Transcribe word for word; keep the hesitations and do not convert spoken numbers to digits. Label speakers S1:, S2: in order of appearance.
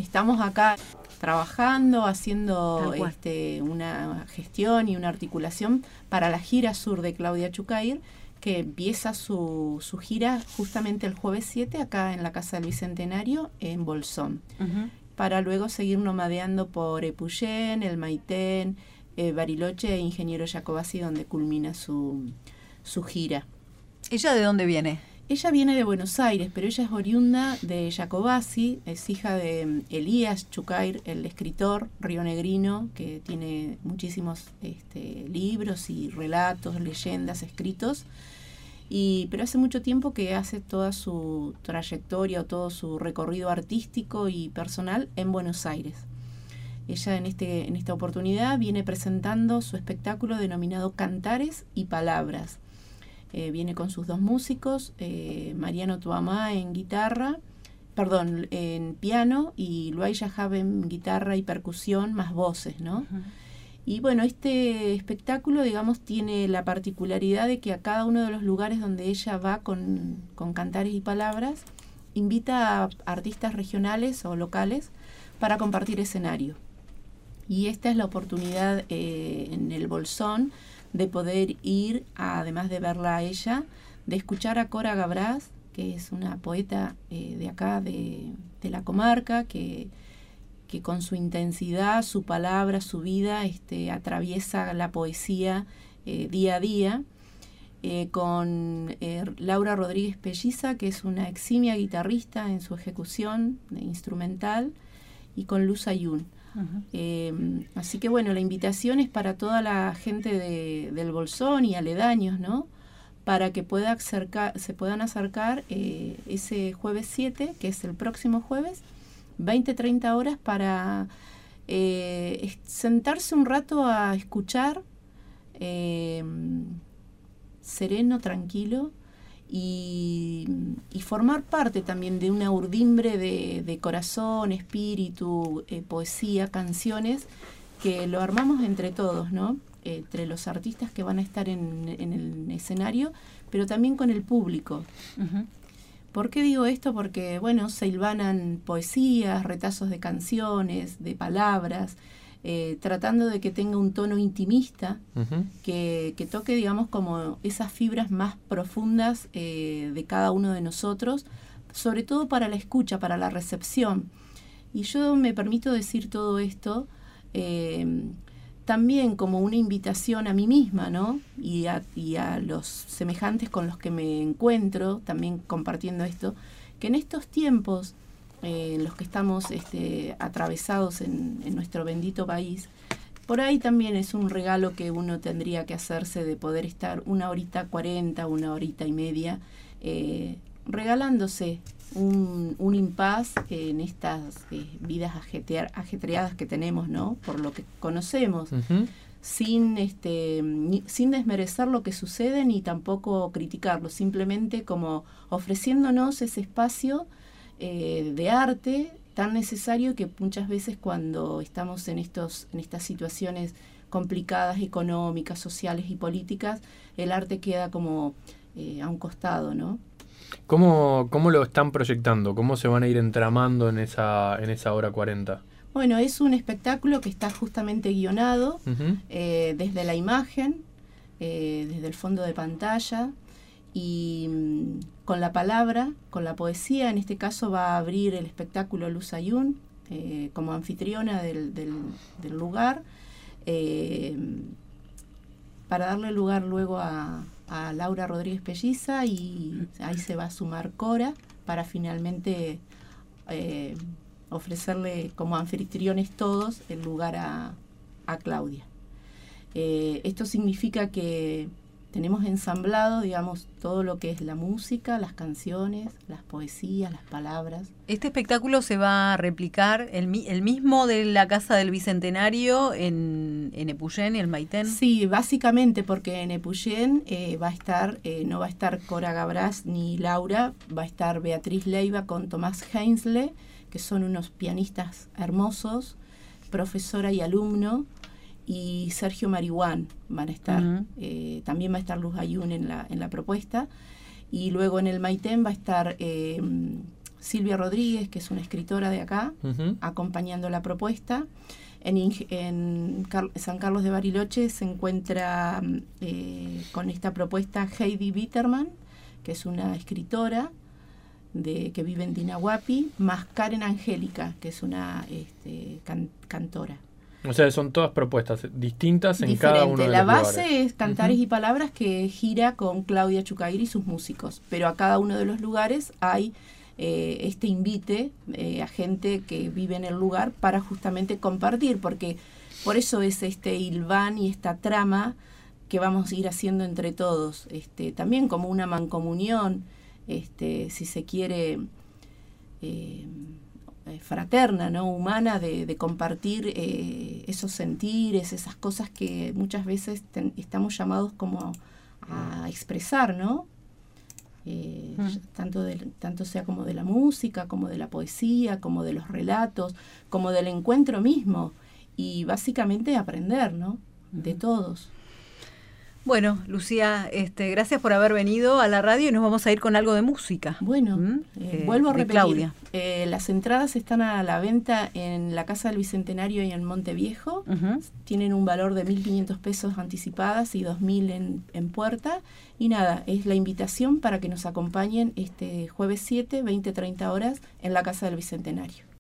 S1: estamos acá trabajando, haciendo este, una gestión y una articulación para la gira sur de Claudia Chucair, que empieza su, su gira justamente el jueves siete acá en la Casa del Bicentenario en Bolsón, uh-huh. para luego seguir nomadeando por Epuyén, el Maitén, eh, Bariloche e Ingeniero Jacobacci, donde culmina su, su gira.
S2: ¿Ella de dónde viene?
S1: Ella viene de Buenos Aires, pero ella es oriunda de Jacobacci, es hija de Elías Chucair, el escritor rionegrino, que tiene muchísimos este, libros y relatos, leyendas escritos, y, pero hace mucho tiempo que hace toda su trayectoria o todo su recorrido artístico y personal en Buenos Aires. Ella en, este, en esta oportunidad viene presentando su espectáculo denominado Cantares y Palabras. Eh, viene con sus dos músicos, eh, Mariano Tuamá en guitarra, perdón, en piano, y Luay Yahab en guitarra y percusión, más voces, ¿no? Uh-huh. Y bueno, este espectáculo, digamos, tiene la particularidad de que a cada uno de los lugares donde ella va con, con Cantares y Palabras, invita a artistas regionales o locales para compartir escenario. Y esta es la oportunidad eh, en el Bolsón de poder ir, a, además de verla a ella, de escuchar a Cora Gabras, que es una poeta eh, de acá, de, de la comarca, que, que con su intensidad, su palabra, su vida, este, atraviesa la poesía eh, día a día, eh, con eh, Laura Rodríguez Pelliza, que es una eximia guitarrista en su ejecución de instrumental, y con Luz Ayun. Uh-huh. Eh, así que bueno, la invitación es para toda la gente de, del Bolsón y aledaños, ¿no? Para que pueda acercar, se puedan acercar eh, ese jueves siete, que es el próximo jueves, veinte a treinta horas, para eh, sentarse un rato a escuchar, eh, sereno, tranquilo, Y, y formar parte también de una urdimbre de, de corazón, espíritu, eh, poesía, canciones, que lo armamos entre todos, ¿no? Eh, entre los artistas que van a estar en, en el escenario, pero también con el público. Uh-huh. ¿Por qué digo esto? Porque, bueno, se hilvanan poesías, retazos de canciones, de palabras, Eh, tratando de que tenga un tono intimista, uh-huh. que, que toque, digamos, como esas fibras más profundas eh, de cada uno de nosotros, sobre todo para la escucha, para la recepción. Y yo me permito decir todo esto eh, también como una invitación a mí misma, ¿no? Y a, y a los semejantes con los que me encuentro, también compartiendo esto, que en estos tiempos Eh, en los que estamos este, atravesados en, en nuestro bendito país, por ahí también es un regalo que uno tendría que hacerse, de poder estar una horita cuarenta, una horita y media, eh, regalándose un, un impas en estas eh, vidas ajetrear, ajetreadas que tenemos, ¿no? Por lo que conocemos, uh-huh. sin, este, ni, sin desmerecer lo que sucede ni tampoco criticarlo, simplemente como ofreciéndonos ese espacio Eh, de arte tan necesario, que muchas veces cuando estamos en estos en estas situaciones complicadas, económicas, sociales y políticas, el arte queda como eh, a un costado, ¿no?
S3: ¿Cómo, cómo lo están proyectando? ¿Cómo se van a ir entramando en esa, en esa hora cuarenta?
S1: Bueno, es un espectáculo que está justamente guionado uh-huh. eh, desde la imagen, eh, desde el fondo de pantalla, y mmm, con la palabra, con la poesía. En este caso va a abrir el espectáculo Luz Ayun eh, como anfitriona del, del, del lugar, eh, para darle lugar luego a, a Laura Rodríguez Pelliza, y ahí se va a sumar Cora para finalmente eh, ofrecerle como anfitriones todos el lugar a, a Claudia. Eh, esto significa que tenemos ensamblado, digamos, todo lo que es la música, las canciones, las poesías, las palabras.
S2: ¿Este espectáculo se va a replicar el, el mismo de la Casa del Bicentenario en, en Epuyén y el Maitén?
S1: Sí, básicamente, porque en Epuyén eh, va a estar, eh, no va a estar Cora Gabras ni Laura, va a estar Beatriz Leiva con Tomás Heinzle, que son unos pianistas hermosos, profesora y alumno, y Sergio Marihuán van a estar. Uh-huh. Eh, también va a estar Luz Ayun en la, en la propuesta. Y luego en el Maitén va a estar eh, Silvia Rodríguez, que es una escritora de acá,
S3: Ujú.
S1: acompañando la propuesta. En, Inge- en Car- San Carlos de Bariloche se encuentra eh, con esta propuesta Heidi Bitterman, que es una escritora de, que vive en Dinahuapi, más Karen Angélica, que es una este, can- cantora.
S3: O sea, son todas propuestas distintas en
S1: Diferente.
S3: cada uno de
S1: La
S3: los
S1: base
S3: lugares.
S1: es Cantares
S3: Ujú.
S1: y Palabras, que gira con Claudia Chucair y sus músicos, pero a cada uno de los lugares hay eh, este invite eh, a gente que vive en el lugar para justamente compartir, porque por eso es este hilván y esta trama que vamos a ir haciendo entre todos, este, también como una mancomunión, este, si se quiere, eh, fraterna, ¿no? Humana, de, de compartir eh, esos sentires, esas cosas que muchas veces ten, estamos llamados como a, a expresar, ¿no? Eh,
S2: Mm.
S1: tanto, de, tanto sea como de la música, como de la poesía, como de los relatos, como del encuentro mismo, y básicamente aprender, ¿no? De todos.
S2: Bueno, Lucía, este, gracias por haber venido a la radio y nos vamos a ir con algo de música.
S1: Bueno,
S2: ¿Mm?
S1: eh,
S2: Eh,
S1: vuelvo a
S2: de
S1: repetir.
S2: Claudia.
S1: Eh, las entradas están a la venta en la Casa del Bicentenario y en Monteviejo.
S2: Ujú.
S1: Tienen un valor de mil quinientos pesos anticipadas y dos mil en, en puerta. Y nada, es la invitación para que nos acompañen este jueves siete, veinte, treinta horas en la Casa del Bicentenario.